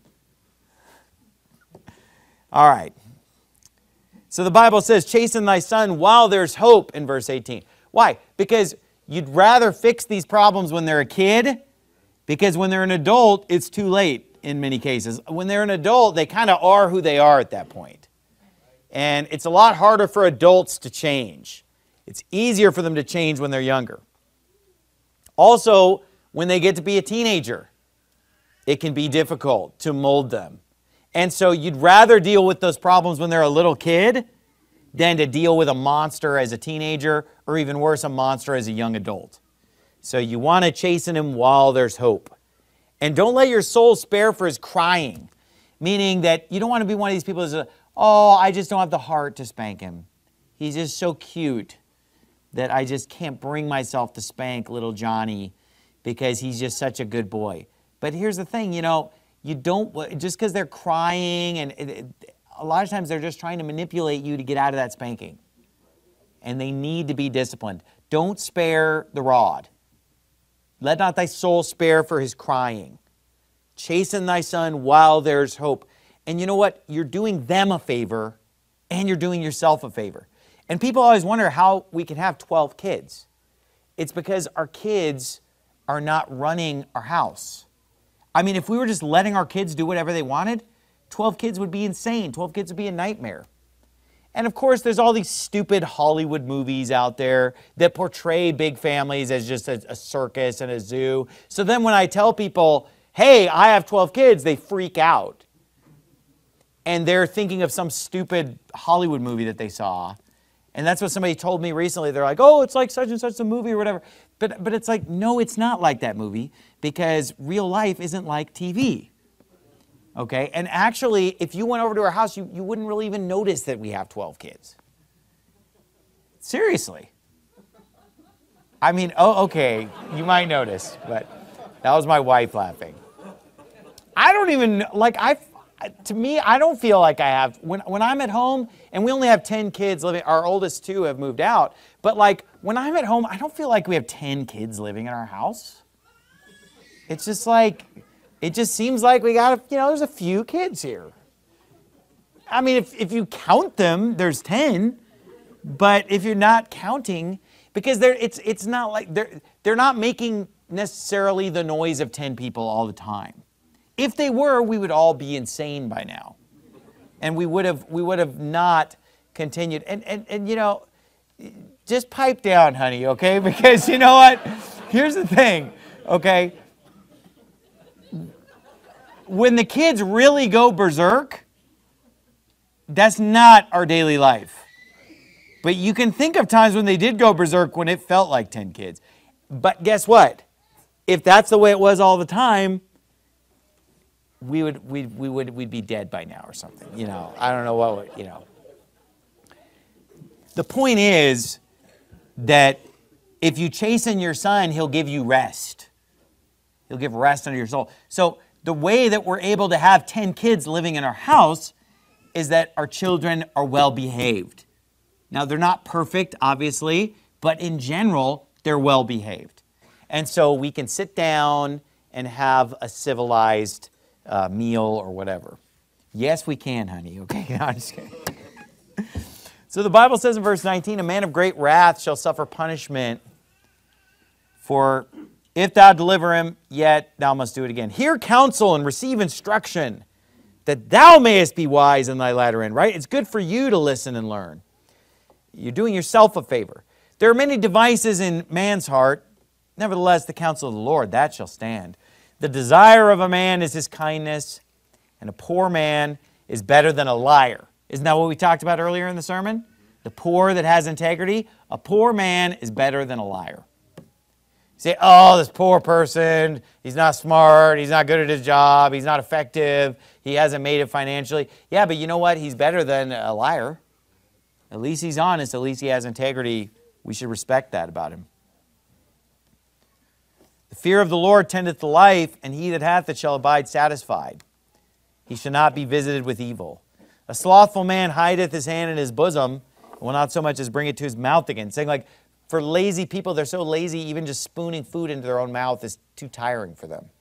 All right. So the Bible says, chasten thy son while there's hope in verse eighteen. Why? Because you'd rather fix these problems when they're a kid, because when they're an adult, it's too late in many cases. When they're an adult, they kind of are who they are at that point. And it's a lot harder for adults to change. It's easier for them to change when they're younger. Also, when they get to be a teenager, it can be difficult to mold them. And so you'd rather deal with those problems when they're a little kid than to deal with a monster as a teenager, or even worse, a monster as a young adult. So you want to chasten him while there's hope. And don't let your soul spare for his crying, meaning that you don't want to be one of these people who says, oh, I just don't have the heart to spank him. He's just so cute that I just can't bring myself to spank little Johnny because he's just such a good boy. But here's the thing, you know, you don't, just because they're crying, and it, it, a lot of times they're just trying to manipulate you to get out of that spanking. And they need to be disciplined. Don't spare the rod. Let not thy soul spare for his crying. Chasten thy son while there's hope. And you know what? You're doing them a favor, and you're doing yourself a favor. And people always wonder how we can have twelve kids. It's because our kids are not running our house. I mean, if we were just letting our kids do whatever they wanted, twelve kids would be insane. twelve kids would be a nightmare. And of course, there's all these stupid Hollywood movies out there that portray big families as just a, a circus and a zoo. So then when I tell people, hey, I have twelve kids, they freak out. And they're thinking of some stupid Hollywood movie that they saw. And that's what somebody told me recently. They're like, oh, it's like such and such a movie or whatever. But, but it's like, no, it's not like that movie, because real life isn't like T V. Okay? And actually, if you went over to our house, you, you wouldn't really even notice that we have twelve kids. Seriously. I mean, oh, okay, you might notice, but that was my wife laughing. I don't even, like, I, to me, I don't feel like I have, when, when I'm at home, and we only have ten kids living, our oldest two have moved out, but like, when I'm at home, I don't feel like we have ten kids living in our house. It's just like, it just seems like we got, you know, there's a few kids here. I mean, if, if you count them, there's ten, but if you're not counting, because they're, it's, it's not like, they're, they're not making necessarily the noise of ten people all the time. If they were, we would all be insane by now. And we would have, we would have not continued. And, and, and you know, just pipe down, honey, okay? Because you know what? Here's the thing, okay? When the kids really go berserk, that's not our daily life. But you can think of times when they did go berserk when it felt like ten kids. But guess what? If that's the way it was all the time, we would we we would we'd be dead by now or something. You know, I don't know what would, you know. The point is that if you chasten your son, he'll give you rest. He'll give rest unto your soul. So the way that we're able to have ten kids living in our house is that our children are well behaved. Now, they're not perfect, obviously, but in general, they're well behaved. And so we can sit down and have a civilized uh, meal or whatever. Yes, we can, honey. Okay, no, I'm just kidding. So the Bible says in verse nineteen, a man of great wrath shall suffer punishment, for if thou deliver him, yet thou must do it again. Hear counsel and receive instruction, that thou mayest be wise in thy latter end, right? It's good for you to listen and learn. You're doing yourself a favor. There are many devices in man's heart. Nevertheless, the counsel of the Lord, that shall stand. The desire of a man is his kindness, and a poor man is better than a liar. Isn't that what we talked about earlier in the sermon? The poor that has integrity, a poor man is better than a liar. You say, oh, this poor person, he's not smart, he's not good at his job, he's not effective, he hasn't made it financially. Yeah, but you know what? He's better than a liar. At least he's honest, at least he has integrity. We should respect that about him. The fear of the Lord tendeth to life, and he that hath it shall abide satisfied. He shall not be visited with evil. A slothful man hideth his hand in his bosom, and will not so much as bring it to his mouth again. Saying like, for lazy people, they're so lazy, even just spooning food into their own mouth is too tiring for them.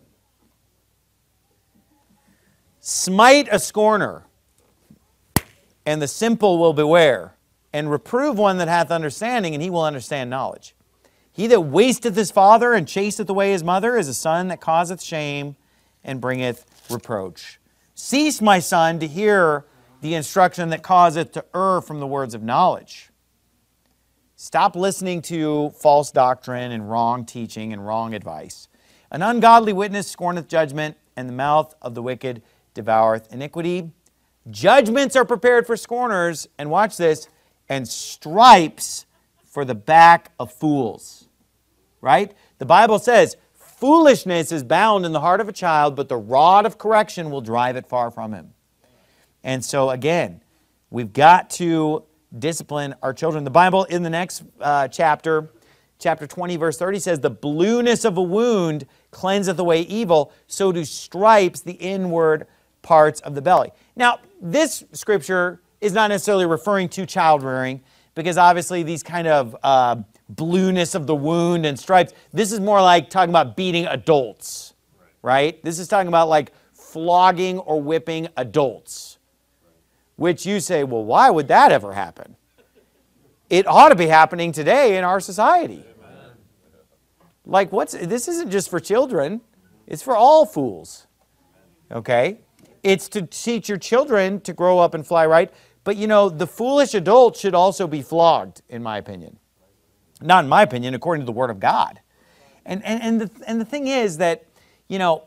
Smite a scorner, and the simple will beware, and reprove one that hath understanding, and he will understand knowledge. He that wasteth his father and chaseth away his mother is a son that causeth shame and bringeth reproach. Cease, my son, to hear the instruction that causeth to err from the words of knowledge. Stop listening to false doctrine and wrong teaching and wrong advice. An ungodly witness scorneth judgment, and the mouth of the wicked devoureth iniquity. Judgments are prepared for scorners, and watch this, and stripes for the back of fools. right? The Bible says, foolishness is bound in the heart of a child, but the rod of correction will drive it far from him. And so again, we've got to discipline our children. The Bible in the next uh, chapter, chapter twenty, verse thirty says, the blueness of a wound cleanseth away evil, so do stripes the inward parts of the belly. Now, this scripture is not necessarily referring to child rearing, because obviously these kind of uh, blueness of the wound and stripes, this is more like talking about beating adults, right? This is talking about like flogging or whipping adults, which you say, well, why would that ever happen? It ought to be happening today in our society. Amen. Like, what's this isn't just for children, it's for all fools, okay? It's to teach your children to grow up and fly right, but you know, the foolish adult should also be flogged, in my opinion. Not in my opinion, according to the Word of God. And, and, and, the, and the thing is that, you know,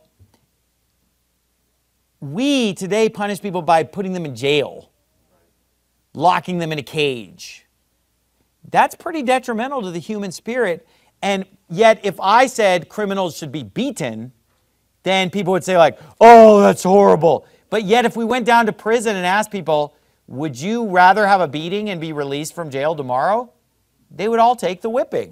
we today punish people by putting them in jail, locking them in a cage. That's pretty detrimental to the human spirit. And yet, if I said criminals should be beaten, then people would say like, oh, that's horrible. But yet, if we went down to prison and asked people, would you rather have a beating and be released from jail tomorrow? They would all take the whipping.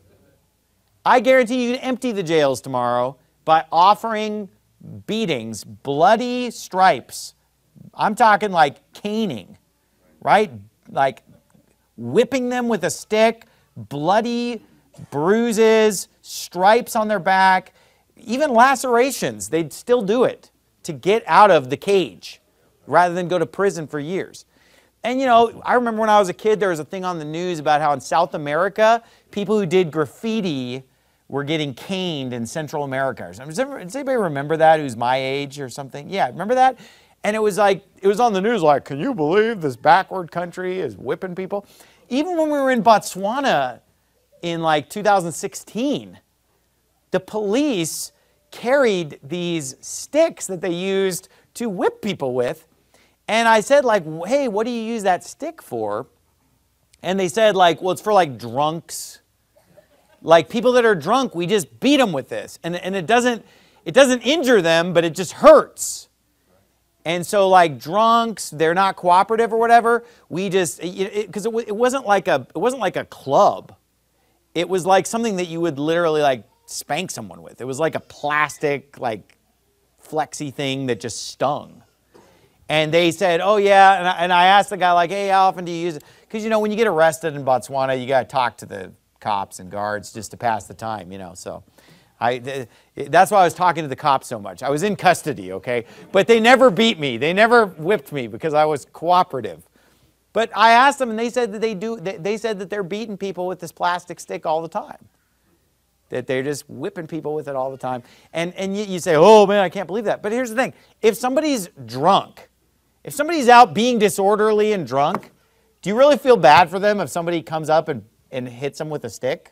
I guarantee you can empty the jails tomorrow by offering beatings, bloody stripes. I'm talking like caning, right? Like whipping them with a stick, bloody bruises, stripes on their back, even lacerations. They'd still do it to get out of the cage rather than go to prison for years. And, you know, I remember when I was a kid, there was a thing on the news about how in South America, people who did graffiti were getting caned in Central America. Does anybody remember that who's my age or something? Yeah, remember that? And it was like, it was on the news like, can you believe this backward country is whipping people? Even when we were in Botswana in like two thousand sixteen, the police carried these sticks that they used to whip people with. And I said like, hey, what do you use that stick for? And they said like, well, it's for like drunks. Like people that are drunk, we just beat them with this. And, and it doesn't, it doesn't injure them, but it just hurts. And so like drunks, they're not cooperative or whatever. We just, because it, it, it, it wasn't like a, it wasn't like a club. It was like something that you would literally like spank someone with. It was like a plastic, like flexy thing that just stung. And they said, oh yeah, and I, and I asked the guy like, hey, how often do you use it? Because you know, when you get arrested in Botswana, you got to talk to the cops and guards just to pass the time, you know, so. I, th that's why I was talking to the cops so much. I was in custody, okay? But they never beat me. They never whipped me because I was cooperative. But I asked them and they said that they do, they, they said that they're beating people with this plastic stick all the time. That they're just whipping people with it all the time. And, and you, you say, oh man, I can't believe that. But here's the thing. If somebody's drunk, if somebody's out being disorderly and drunk, do you really feel bad for them if somebody comes up and, and hits them with a stick?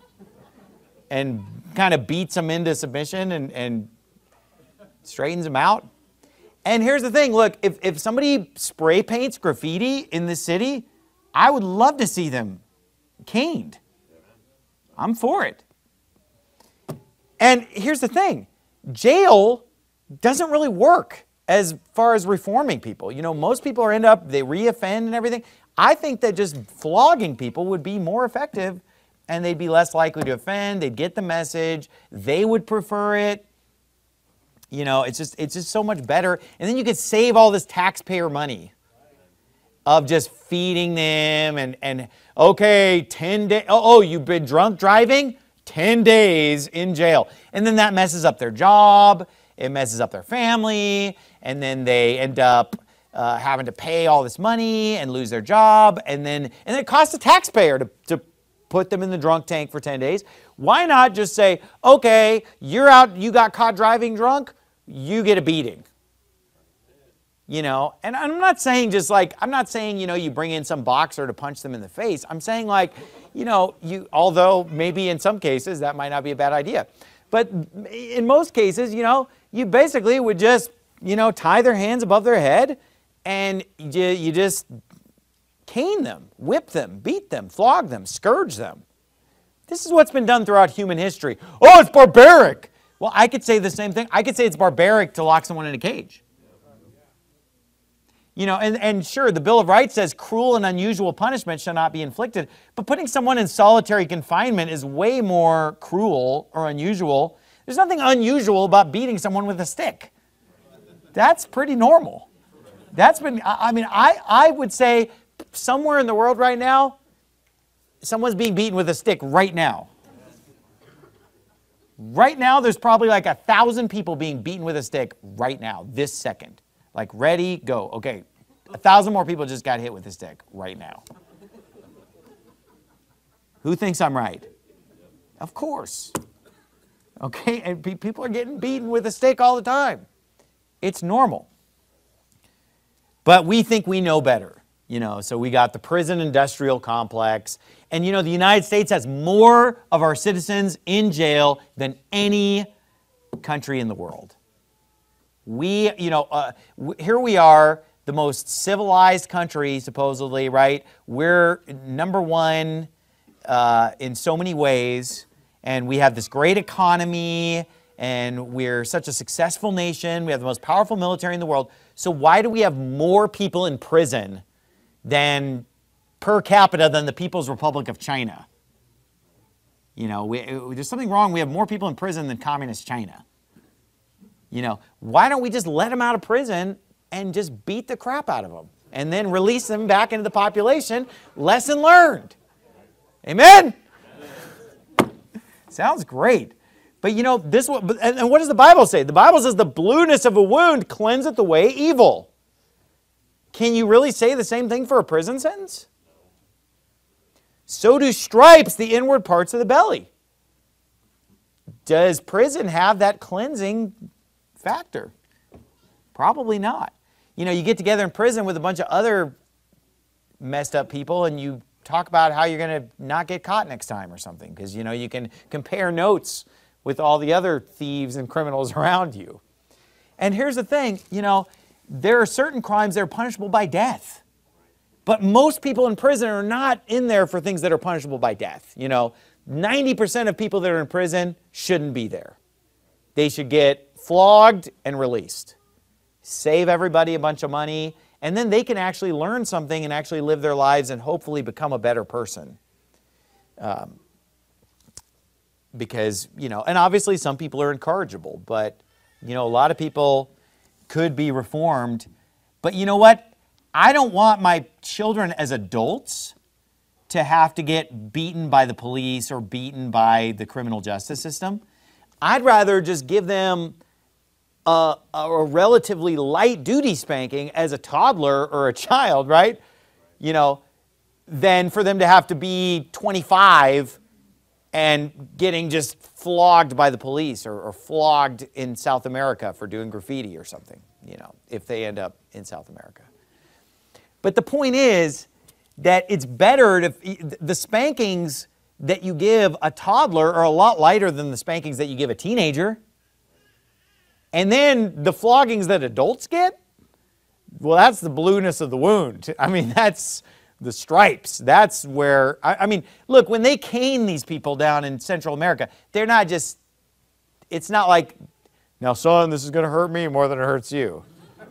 And kind of beats them into submission and, and straightens them out? And here's the thing, look, if, if somebody spray paints graffiti in the city, I would love to see them caned. I'm for it. And here's the thing, jail doesn't really work as far as reforming people. You know, most people are end up, they re-offend and everything. I think that just flogging people would be more effective and they'd be less likely to offend, they'd get the message, they would prefer it. You know, it's just, it's just so much better. And then you could save all this taxpayer money of just feeding them and, and okay, ten days, oh, oh, you've been drunk driving? ten days in jail. And then that messes up their job, it messes up their family, and then they end up uh, having to pay all this money and lose their job, and then, and then it costs the taxpayer to, to put them in the drunk tank for ten days. Why not just say, okay, you're out, you got caught driving drunk, you get a beating. You know, and I'm not saying just like, I'm not saying, you know, you bring in some boxer to punch them in the face. I'm saying like, you know, you, although maybe in some cases that might not be a bad idea. But in most cases, you know, you basically would just, you know, tie their hands above their head and you, you just cane them, whip them, beat them, flog them, scourge them. This is what's been done throughout human history. Oh, it's barbaric. Well, I could say the same thing. I could say it's barbaric to lock someone in a cage. You know, and, and sure, the Bill of Rights says cruel and unusual punishment shall not be inflicted, but putting someone in solitary confinement is way more cruel or unusual. There's nothing unusual about beating someone with a stick. That's pretty normal. That's been, I mean, I, I would say somewhere in the world right now, someone's being beaten with a stick right now. Right now, there's probably like a thousand people being beaten with a stick right now, this second. Like, ready, go. Okay, a thousand more people just got hit with a stick right now. Who thinks I'm right? Of course. Okay, and pe- people are getting beaten with a stick all the time. It's normal. But we think we know better, you know, so we got the prison industrial complex. And, you know, the United States has more of our citizens in jail than any country in the world. We, you know, uh, w- here we are, the most civilized country, supposedly, right? We're number one uh, in so many ways, and we have this great economy, and we're such a successful nation. We have the most powerful military in the world. So why do we have more people in prison than per capita than the People's Republic of China? You know, we, there's something wrong. We have more people in prison than communist China. You know, why don't we just let them out of prison and just beat the crap out of them and then release them back into the population? Lesson learned. Amen? Sounds great. But you know, this and what does the Bible say? The Bible says the blueness of a wound cleanseth away evil. Can you really say the same thing for a prison sentence? So do stripes the inward parts of the belly. Does prison have that cleansing factor? Probably not. You know, you get together in prison with a bunch of other messed up people and you talk about how you're going to not get caught next time or something, because, you know, you can compare notes with all the other thieves and criminals around you. And here's the thing, you know, there are certain crimes that are punishable by death. But most people in prison are not in there for things that are punishable by death. You know, ninety percent of people that are in prison shouldn't be there. They should get flogged and released. Save everybody a bunch of money, and then they can actually learn something and actually live their lives and hopefully become a better person. Um, because, you know, and obviously some people are incorrigible, but, you know, a lot of people could be reformed. But you know what? I don't want my children as adults to have to get beaten by the police or beaten by the criminal justice system. I'd rather just give them a, a relatively light duty spanking as a toddler or a child, right? You know, than for them to have to be twenty-five and getting just flogged by the police or, or flogged in South America for doing graffiti or something, you know, if they end up in South America. But the point is that it's better to, the spankings that you give a toddler are a lot lighter than the spankings that you give a teenager. And then the floggings that adults get, well, that's the blueness of the wound. I mean, that's the stripes. That's where, I, I mean, look, when they cane these people down in Central America, they're not just, it's not like, now son, this is going to hurt me more than it hurts you.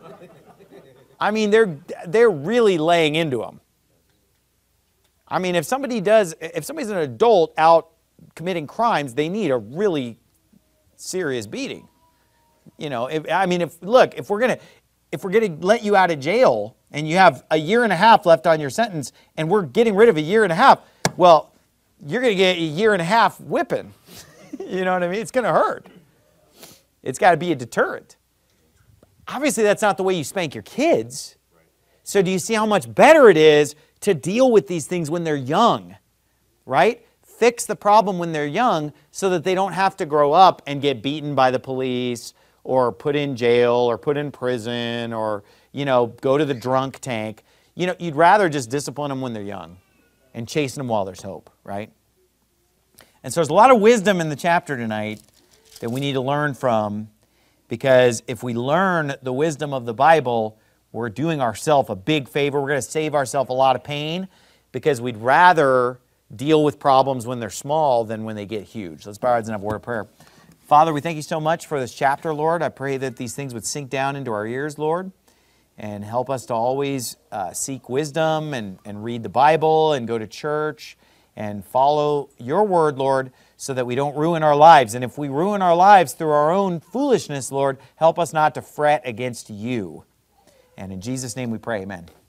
I mean, they're, they're really laying into them. I mean, if somebody does, if somebody's an adult out committing crimes, they need a really serious beating. You know, if, I mean, if, look, if we're going to, if we're going to let you out of jail and you have a year and a half left on your sentence and we're getting rid of a year and a half, well, you're going to get a year and a half whipping. You know what I mean? It's going to hurt. It's got to be a deterrent. Obviously, that's not the way you spank your kids. So do you see how much better it is to deal with these things when they're young, right? Fix the problem when they're young so that they don't have to grow up and get beaten by the police or put in jail or put in prison or, you know, go to the drunk tank. You know, you'd rather just discipline them when they're young and chasten them while there's hope, right? And so there's a lot of wisdom in the chapter tonight that we need to learn from, because if we learn the wisdom of the Bible, we're doing ourselves a big favor. We're going to save ourselves a lot of pain, because we'd rather deal with problems when they're small than when they get huge. Let's bow our heads and have a word of prayer. Father, we thank you so much for this chapter, Lord. I pray that these things would sink down into our ears, Lord, and help us to always uh, seek wisdom and, and read the Bible and go to church and follow your word, Lord, so that we don't ruin our lives. And if we ruin our lives through our own foolishness, Lord, help us not to fret against you. And in Jesus' name we pray, amen.